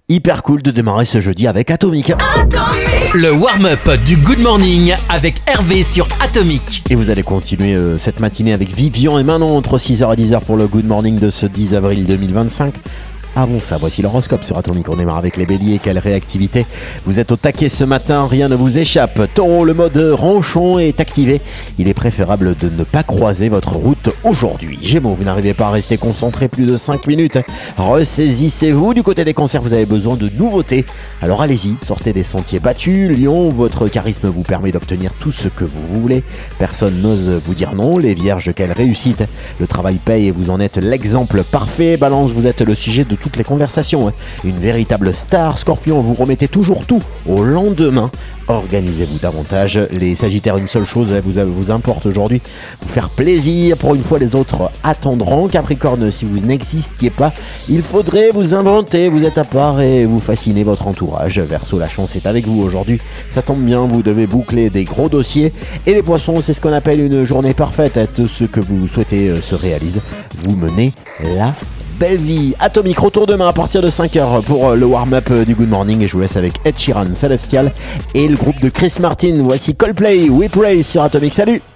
Hyper cool de démarrer ce jeudi avec Atomic. Le warm-up du Good Morning avec Hervé sur Atomic. Et vous allez continuer cette matinée avec Vivian et Manon entre 6h et 10h pour le Good Morning de ce 10 avril 2025. Avant ça, voici l'horoscope sur Atomic. On démarre avec les béliers. Quelle réactivité. Vous êtes au taquet ce matin, rien ne vous échappe. Taureau, le mode ranchon est activé. Il est préférable de ne pas croiser votre route aujourd'hui. Gémeaux, vous n'arrivez pas à rester concentré plus de 5 minutes. Ressaisissez-vous. Du côté des cancers, vous avez besoin de nouveautés. Alors allez-y, sortez des sentiers battus. Lion, votre charisme vous permet d'obtenir tout ce que vous voulez. Personne n'ose vous dire non. Les vierges, quelle réussite. Le travail paye et vous en êtes l'exemple parfait. Balance, vous êtes le sujet de toutes les conversations. Une véritable star. Scorpion, vous remettez toujours tout au lendemain. Organisez-vous davantage. Les sagittaires, une seule chose vous importe aujourd'hui, vous faire plaisir. Pour une fois, les autres attendront. Capricorne, si vous n'existiez pas, il faudrait vous inventer. Vous êtes à part et vous fascinez votre entourage. Verseau, la chance est avec vous aujourd'hui. Ça tombe bien, vous devez boucler des gros dossiers. Et les poissons, c'est ce qu'on appelle une journée parfaite. Tout ce que vous souhaitez se réalise. Vous menez la belle vie. Atomic, retour demain à partir de 5h pour le warm-up du Good Morning. Et je vous laisse avec Ed Sheeran, Celestial et le groupe de Chris Martin. Voici Coldplay, We Pray sur Atomic. Salut!